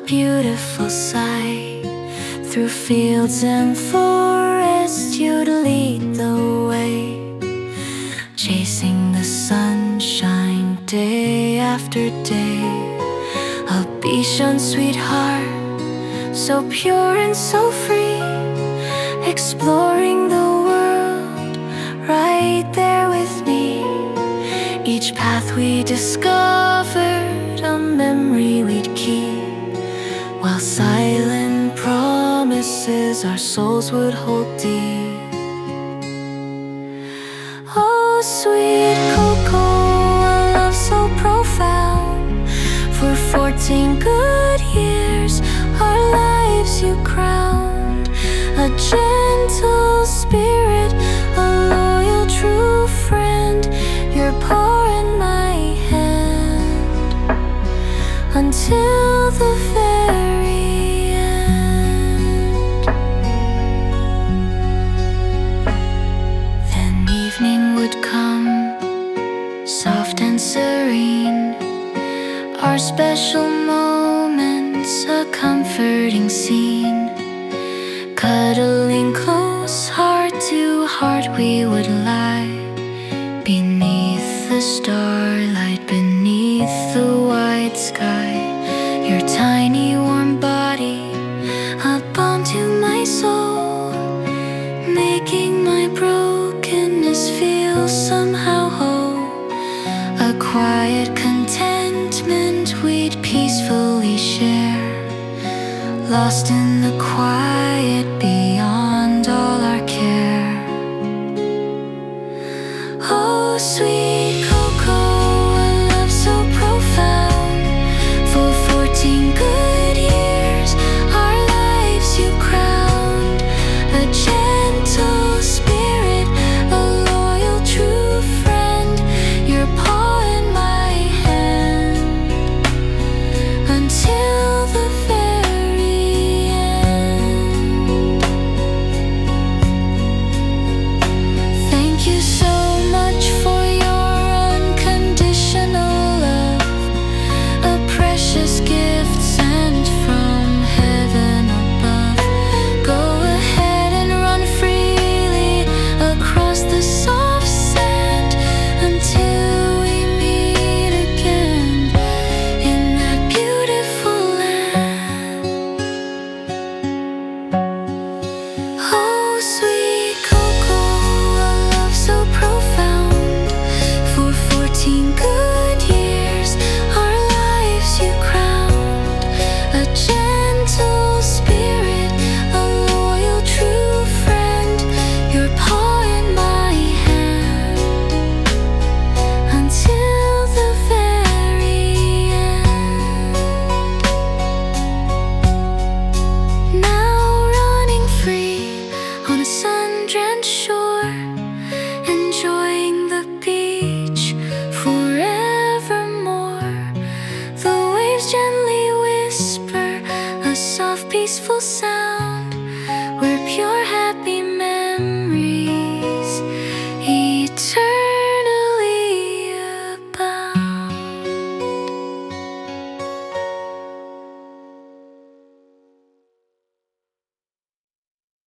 beautiful sight. Through fields and forests you'd lead the way, chasing the sunshine day after day. A Bichon sweetheart, so pure and so free, exploring the world right there with me. Each path we discovered, a memory we'd keep, while silent promises our souls would hold deep. Oh, sweet Coco, a love so profound. For 14 good years our lives you crowned. A gentle spirit, a loyal true friend, your paw in my hand, until the very end. Then evening would come, soft and serene, our special moments, a comforting scene. Cuddling close, heart to heart we would lie, beneath the starlight, beneath the wide sky. Your tiny warm body, a balm to my soul, making my brokenness feel somehow whole. A quiet contentment we'd peacefully share, lost in the quiet beyond all our care. Oh, sweet Coco, a love so profound. For 14 good years our lives you crowned. A gentle spirit, a loyal true friend, your paw in my hand, until the very end. Thank you so much for your unconditional love, a precious gift sent from heaven above. Go ahead and run freely across the soft sand, until we meet again in that beautiful land. Oh, sweet Coco, a love so profound. For 14 good years our lives you crowned. A gentle spirit, a loyal true friend, your paw in my hand, until the very end. Now running free on a sun-drenched shore, enjoying the beach forevermore. The waves gently whisper a soft, peaceful sound.